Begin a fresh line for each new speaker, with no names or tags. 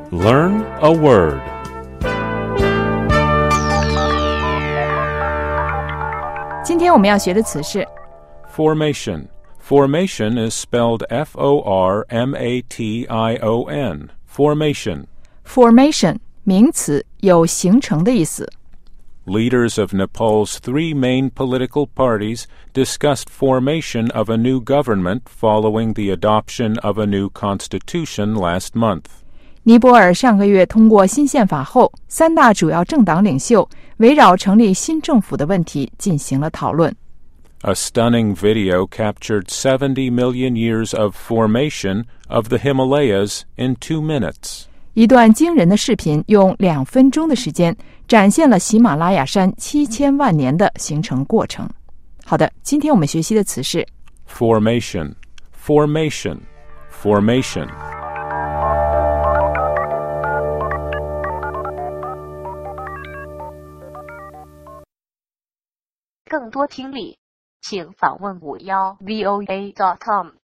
Learn a word.
今天我们要学的词是
Formation. Formation is spelled F-O-R-M-A-T-I-O-N. Formation.
formation 名词，有形成的意思。
Leaders of Nepal's three main political parties discussed formation of a new government following the adoption of a new constitution last month.
尼泊尔上个月通过新宪法后，三大主要政党领袖围绕成立新政府的问题进行了讨论。
A stunning video captured 70 million years of formation of the Himalayas in 2 minutes.
一段惊人的视频用2分钟的时间展现了喜马拉雅山7000万年的形成过程。好的，今天我们学习的词是
Formation. Formation. Formation.
更多听力，请访问51voa.com。